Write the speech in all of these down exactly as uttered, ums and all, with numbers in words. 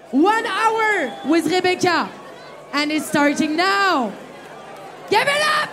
One hour with Rebecca. And it's starting now. Give it up!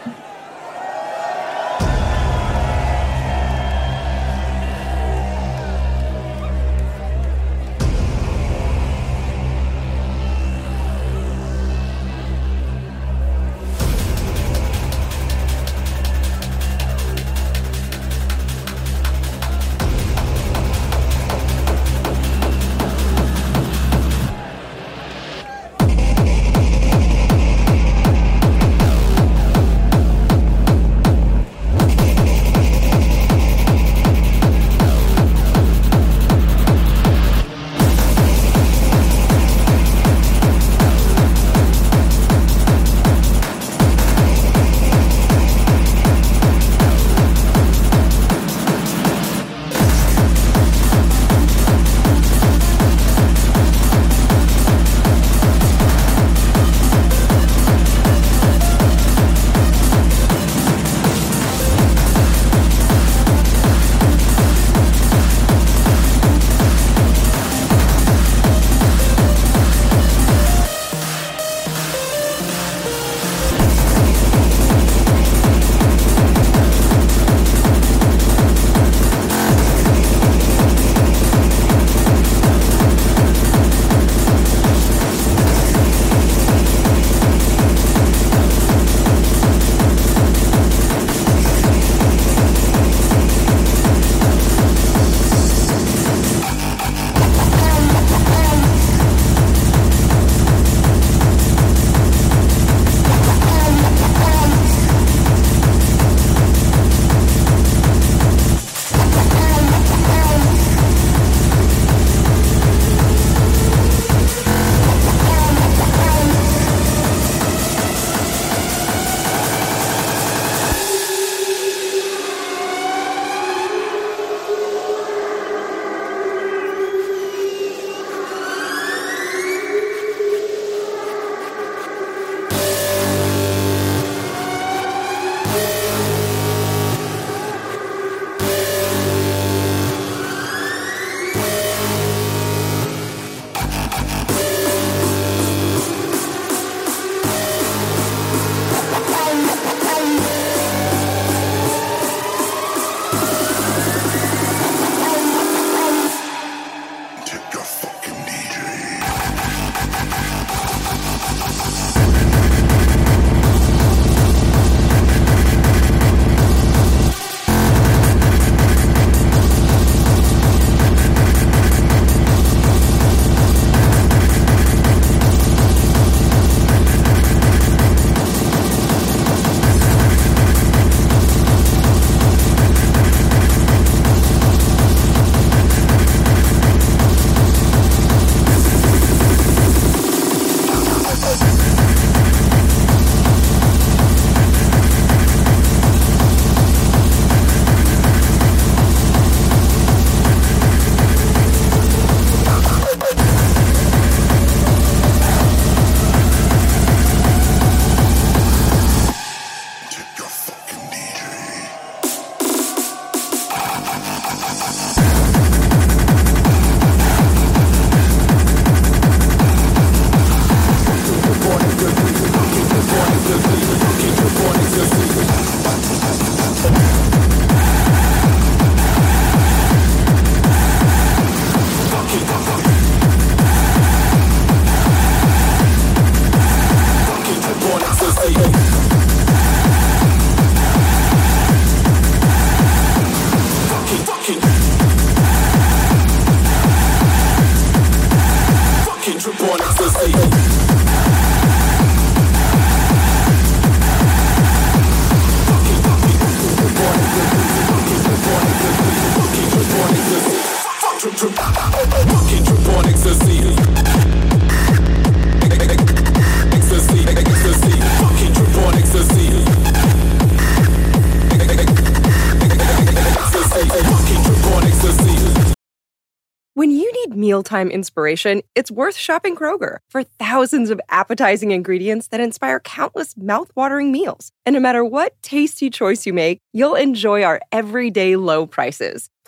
When you need mealtime inspiration, it's worth shopping Kroger for thousands of appetizing ingredients that inspire countless mouth-watering meals. And no matter what tasty choice you make, you'll enjoy our everyday low prices. Plus,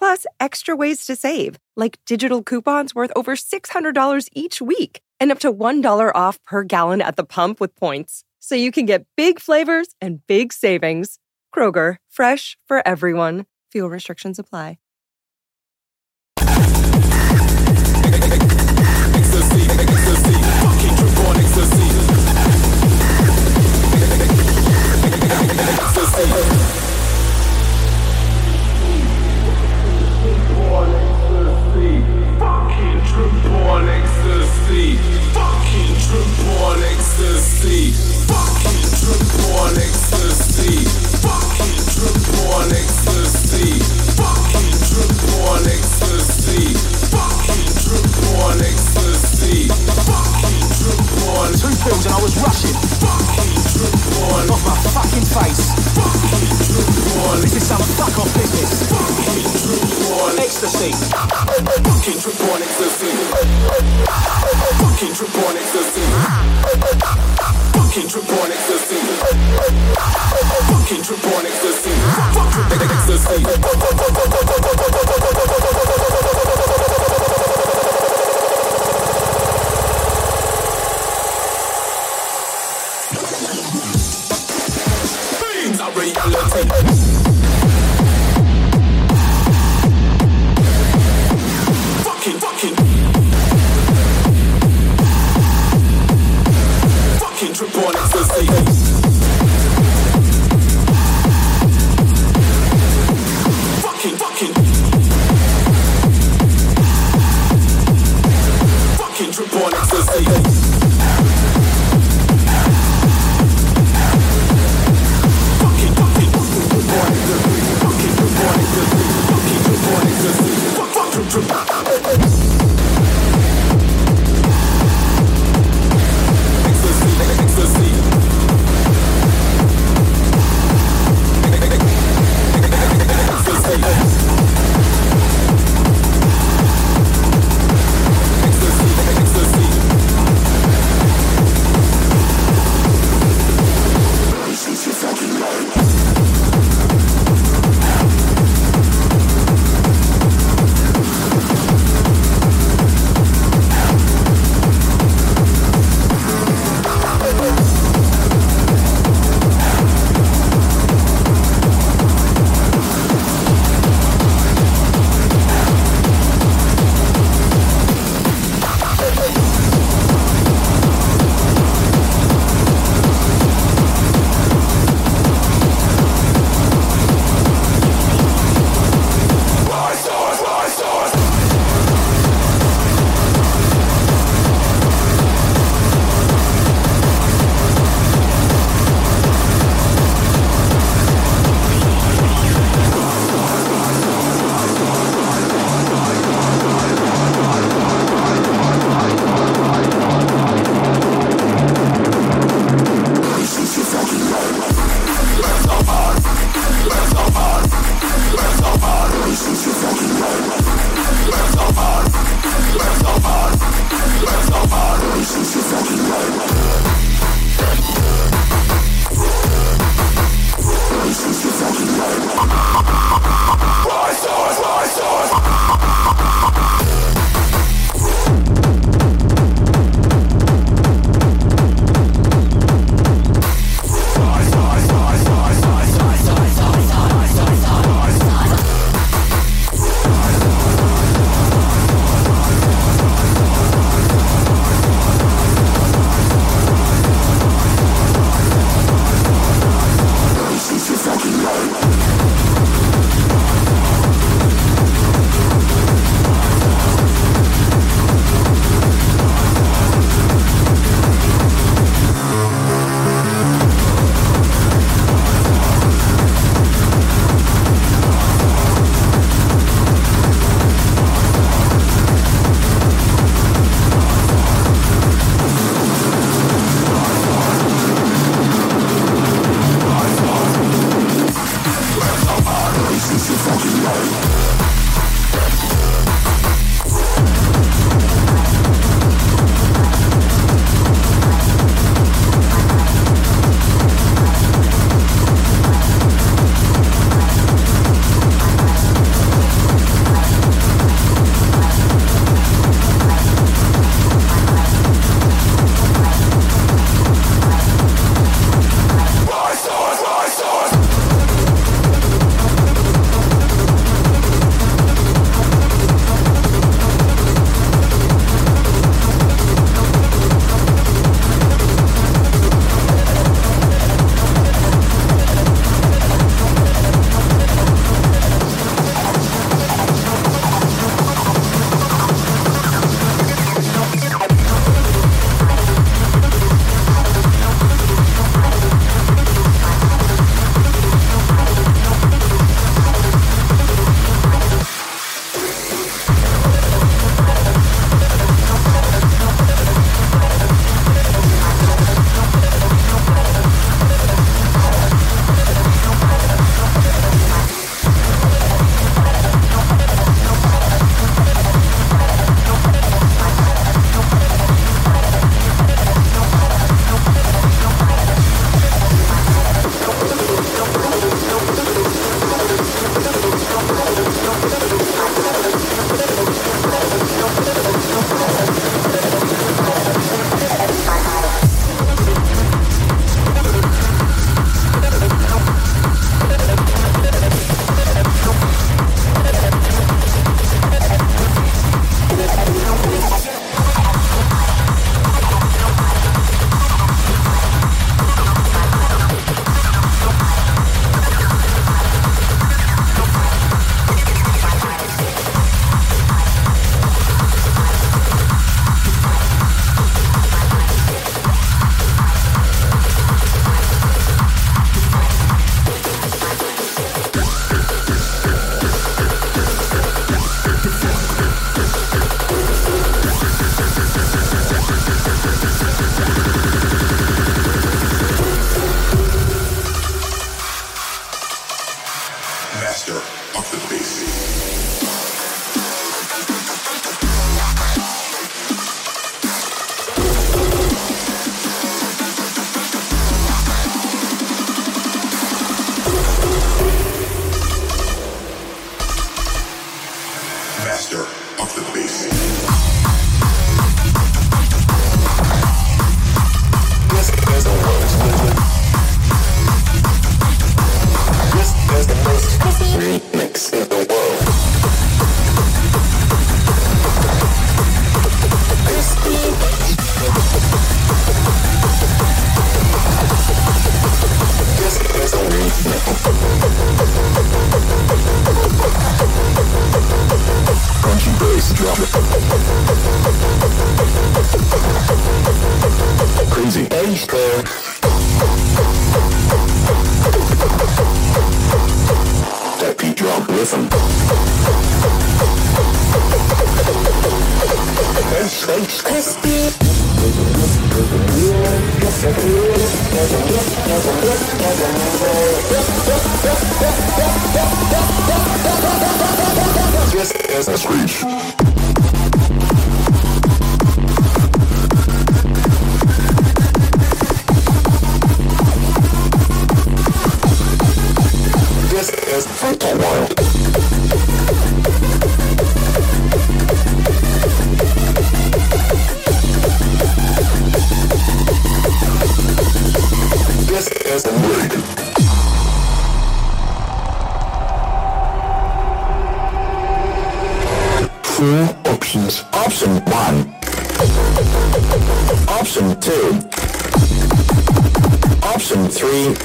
Plus, extra ways to save, like digital coupons worth over six hundred dollars each week and up to one dollar off per gallon at the pump with points. So you can get big flavors and big savings. Kroger, fresh for everyone. Fuel restrictions apply. Two pills and I was rushing off my fucking face. This is some fuck off business. Ecstasy. Fucking trip on ecstasy. Fucking trip on ecstasy. Fucking trip on ecstasy. Fucking trip on ecstasy. Fucking ecstasy. Reality. Fucking, fucking, fucking trip on ecstasy. Fucking, fucking, fucking trip on ecstasy. bass player. That beat drop rhythm. Bass, bass, crispy. Just as a screech. This is Funky World. This is the word. Four options. Option one. Option two. Option three.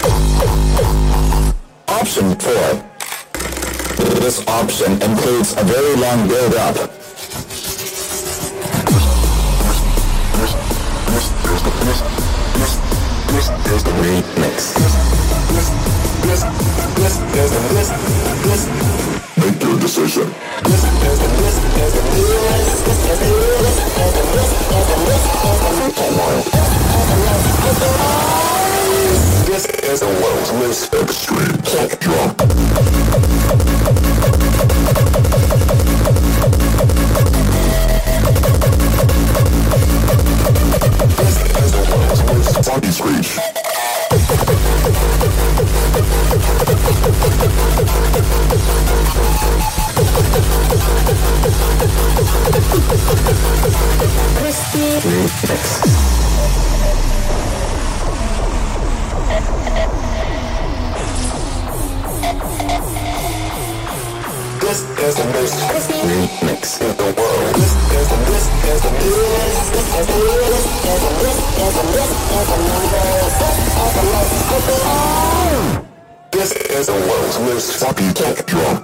Option four. This option includes a very long build-up. This is the remix. This, this, this is the this, this. Make your decision. This is the this is the this, this is the this is the this is the this is the world's most extreme kick drum. This is the world's most funky screech. Crispy remix. This is the most crispy remix in the world. This is the this is the this this is the this is the this is the this is the this is the world's most funky kick drum.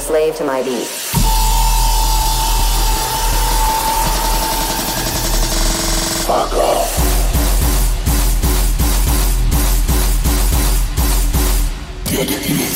slave to my beat. Fuck off. Get it.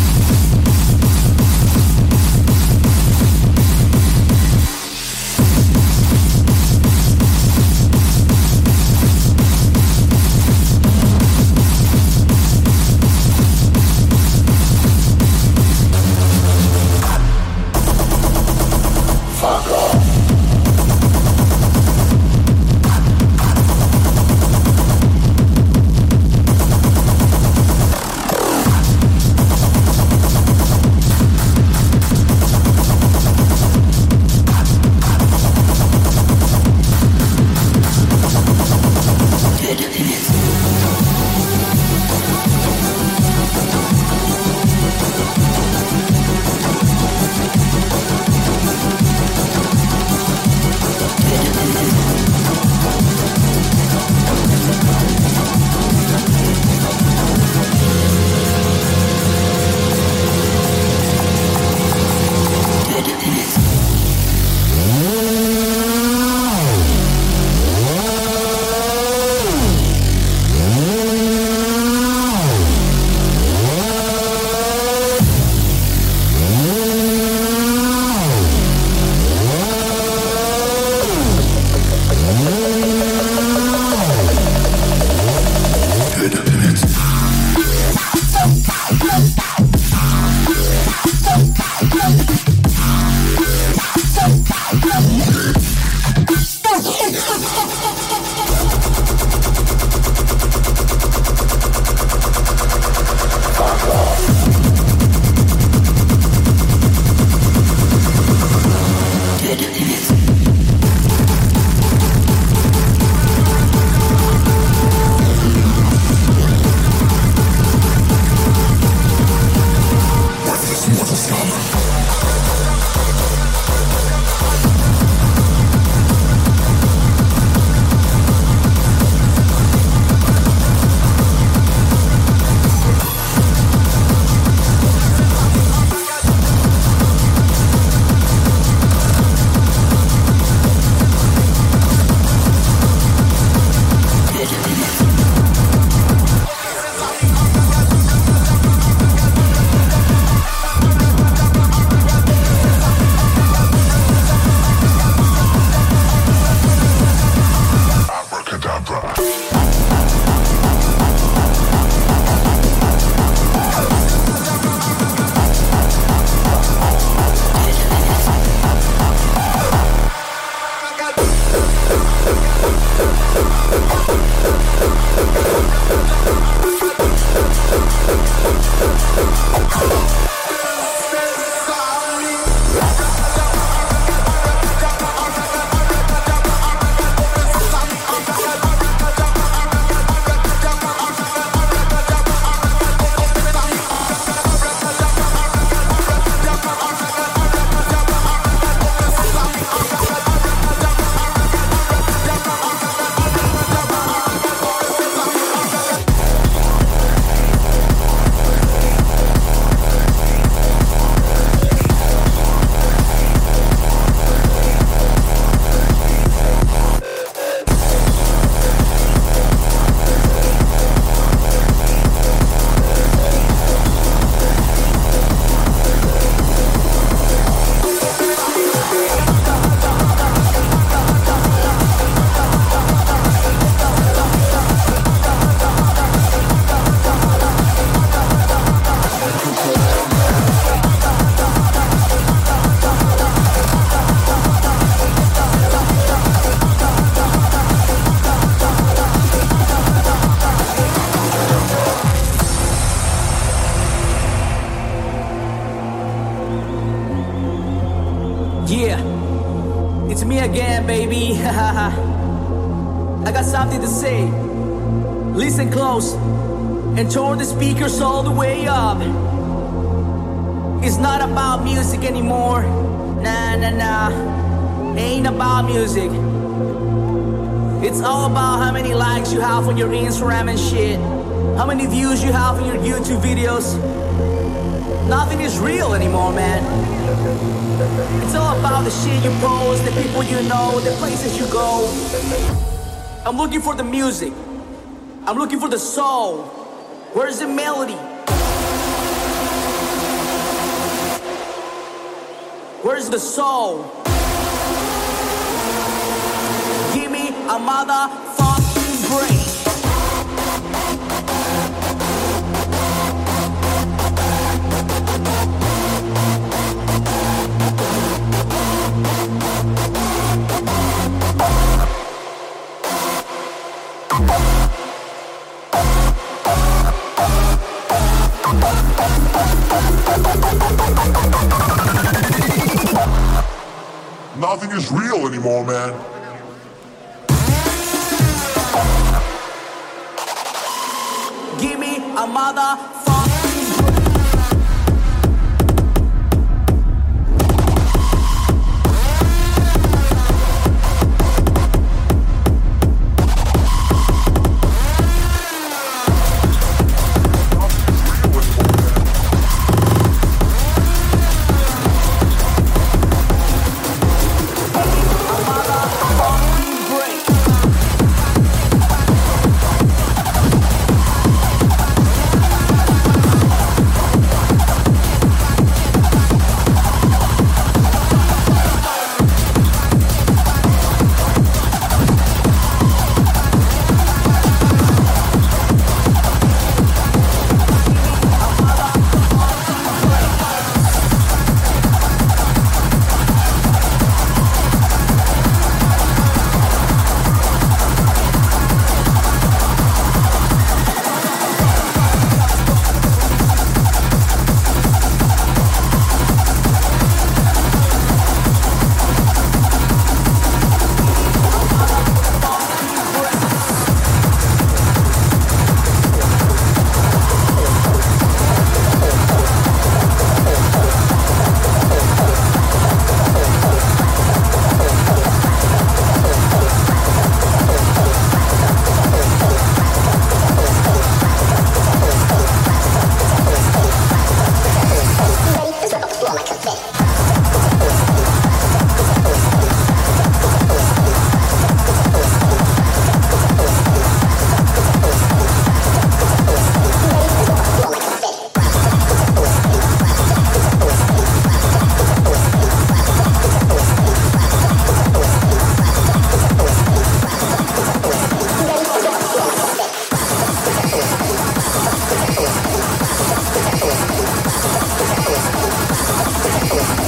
again, baby. I got something to say. Listen close and turn the speakers all the way up. It's not about music anymore. Nah, nah, nah. Ain't about music. It's all about how many likes you have on your Instagram and shit. How many views you have on your YouTube videos. nothing is real anymore, man. It's all about the shit you post, the people you know, the places you go. I'm looking for the music. I'm looking for the soul. Where's the melody? Where's the soul? Give me a motherfucking break. Nothing is real anymore, man. Give me a motherfucking Fuck off.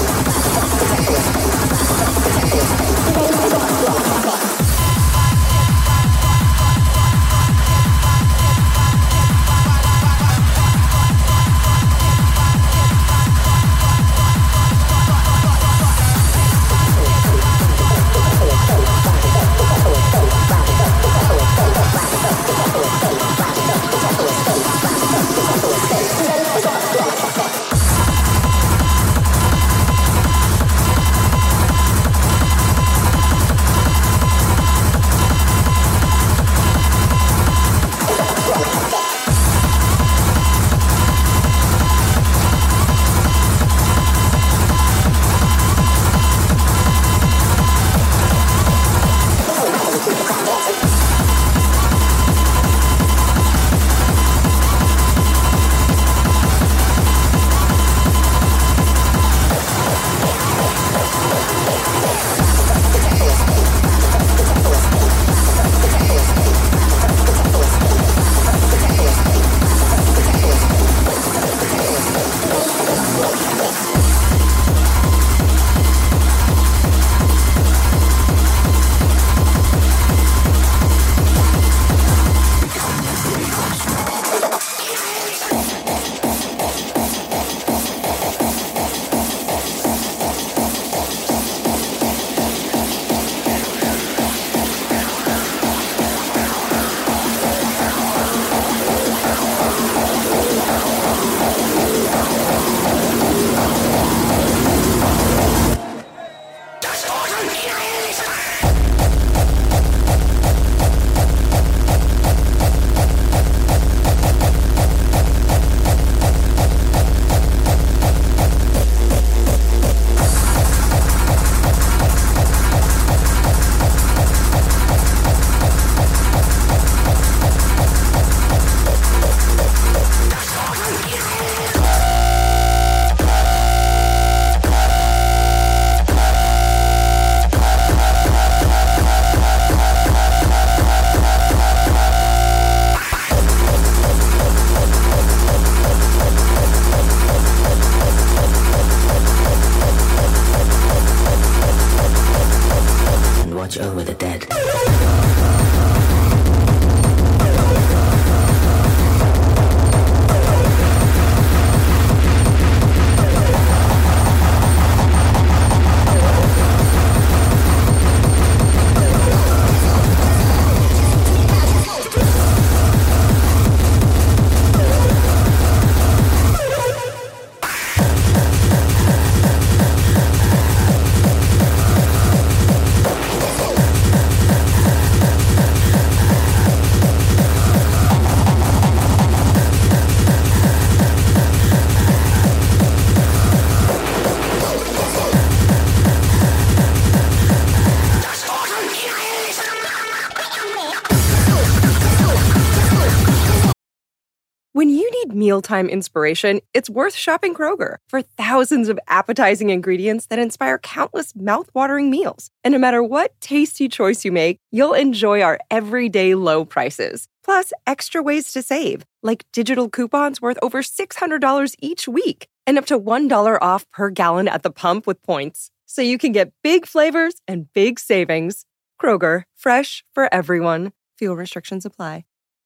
When you need mealtime inspiration, it's worth shopping Kroger for thousands of appetizing ingredients that inspire countless mouth-watering meals. And no matter what tasty choice you make, you'll enjoy our everyday low prices. Plus, extra ways to save, like digital coupons worth over six hundred dollars each week and up to one dollar off per gallon at the pump with points. So you can get big flavors and big savings. Kroger, fresh for everyone. Fuel restrictions apply.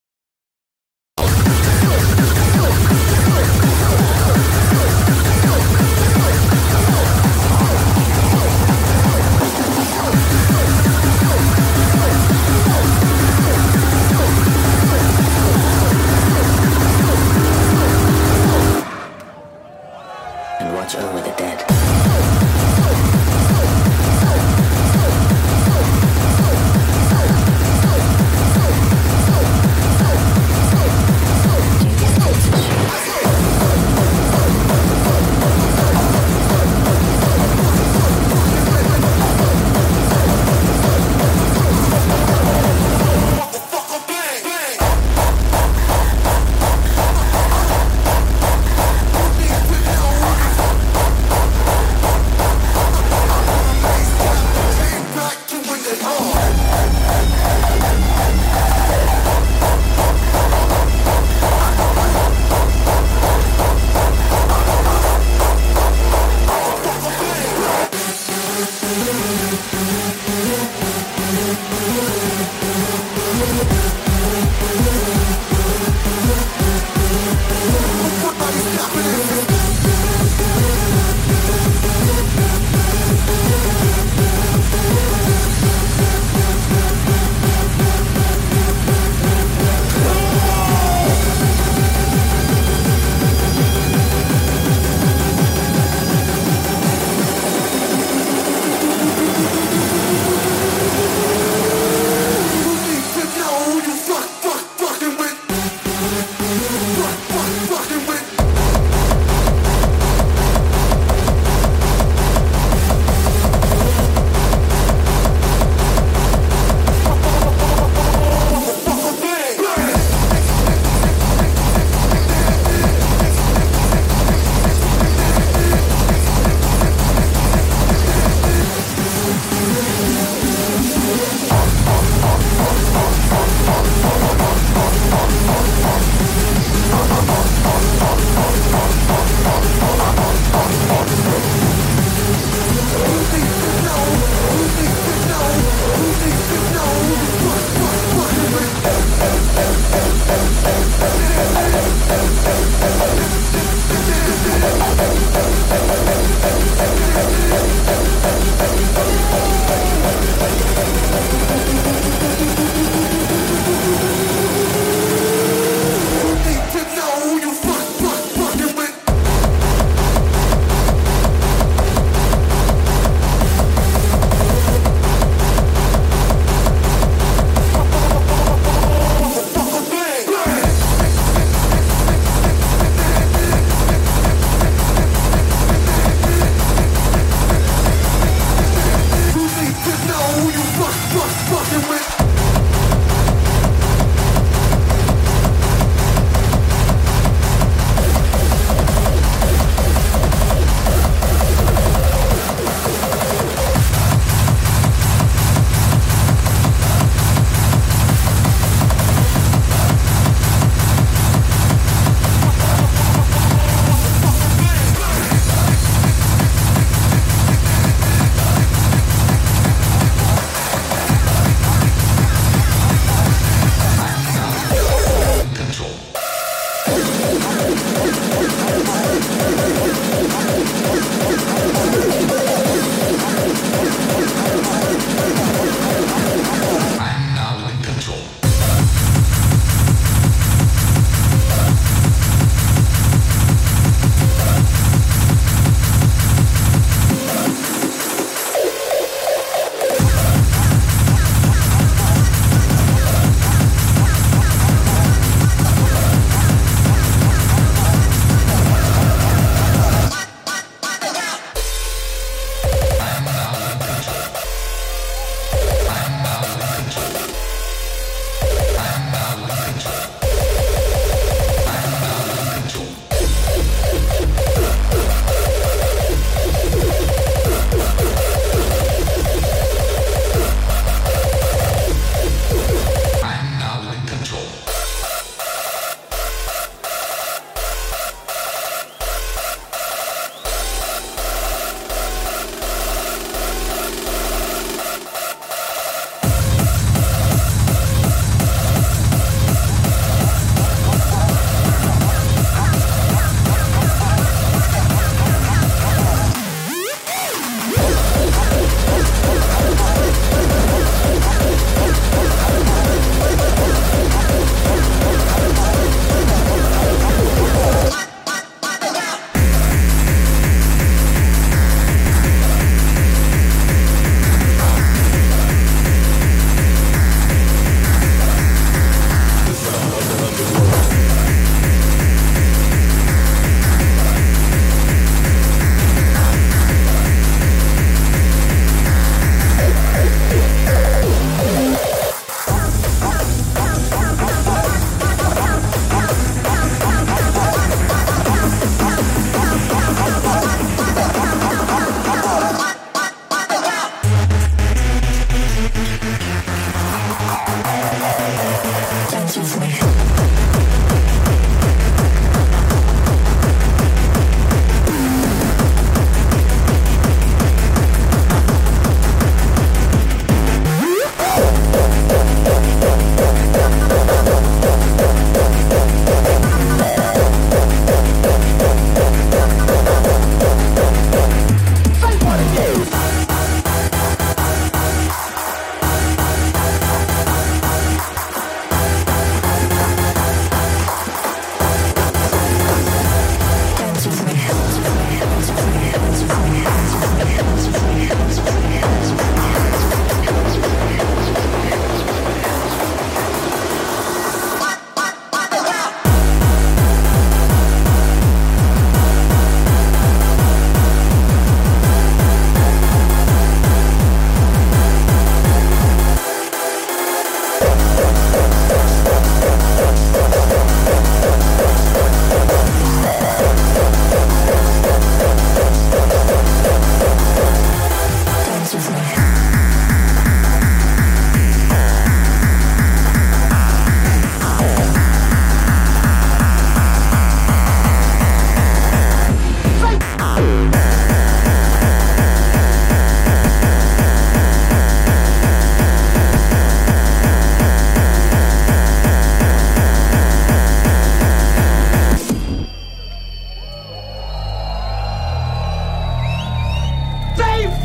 And watch over the dead.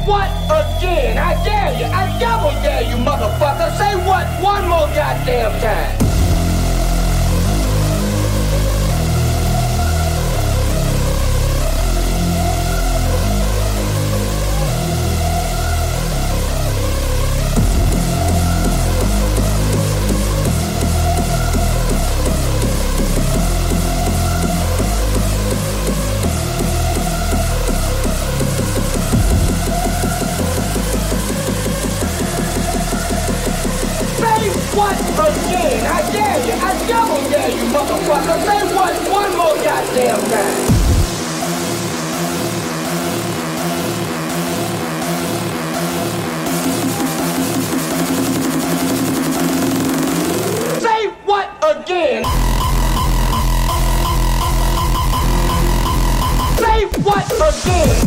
what again? I dare you. I double dare you, motherfucker. Say what one more goddamn time. What again? I dare you. I double dare you, motherfucker. Say what one more goddamn time. Say what again? Say what again?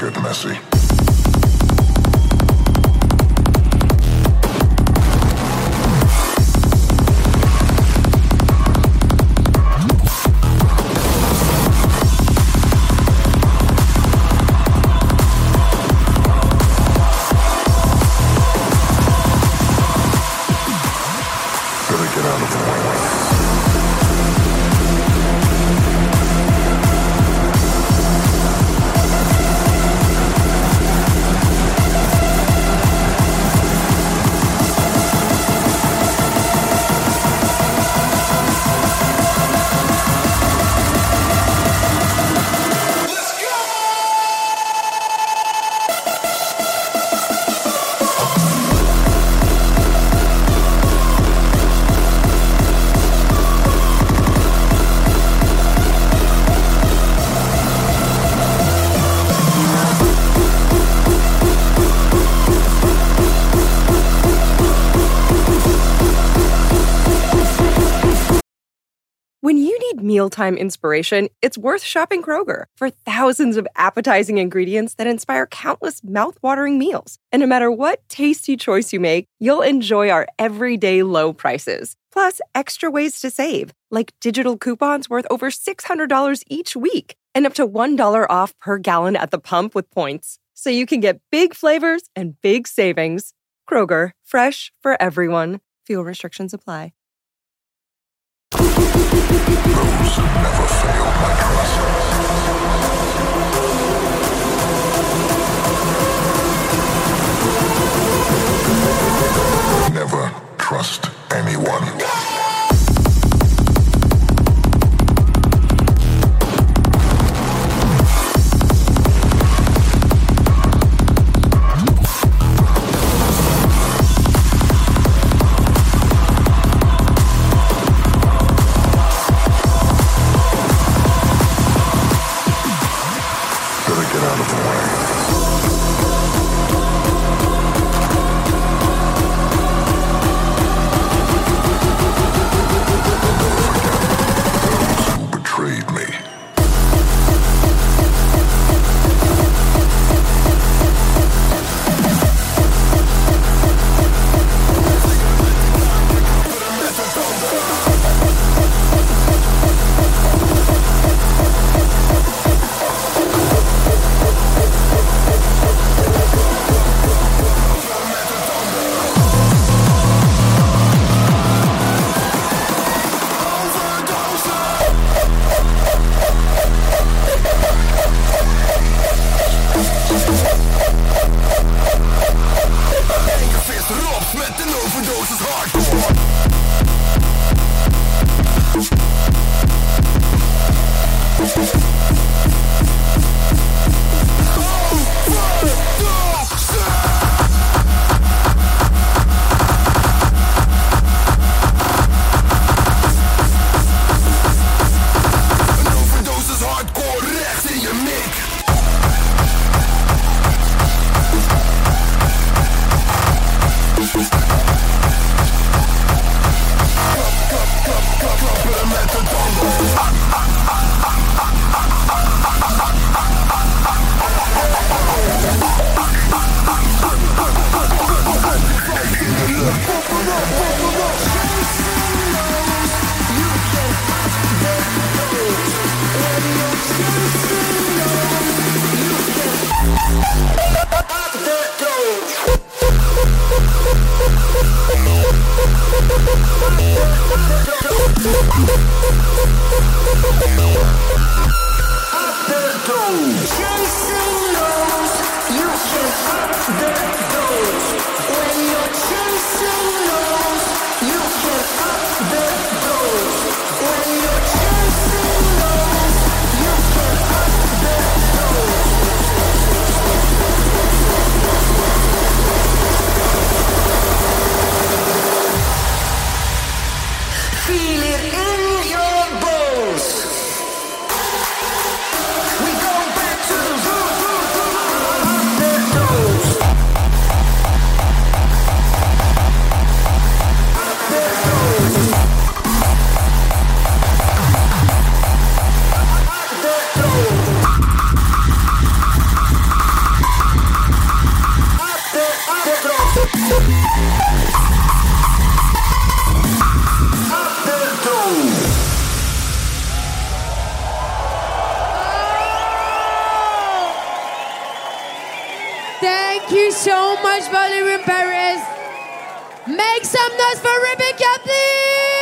get messy. When you need mealtime inspiration, it's worth shopping Kroger for thousands of appetizing ingredients that inspire countless mouth-watering meals. And no matter what tasty choice you make, you'll enjoy our everyday low prices. Plus, extra ways to save, like digital coupons worth over six hundred dollars each week and up to one dollar off per gallon at the pump with points. So you can get big flavors and big savings. Kroger, fresh for everyone. Fuel restrictions apply. Those never fail my trust. Never trust anyone. We go back to the root. Thank you so much, Ballroom Paris. Make some noise for Rebecca, please.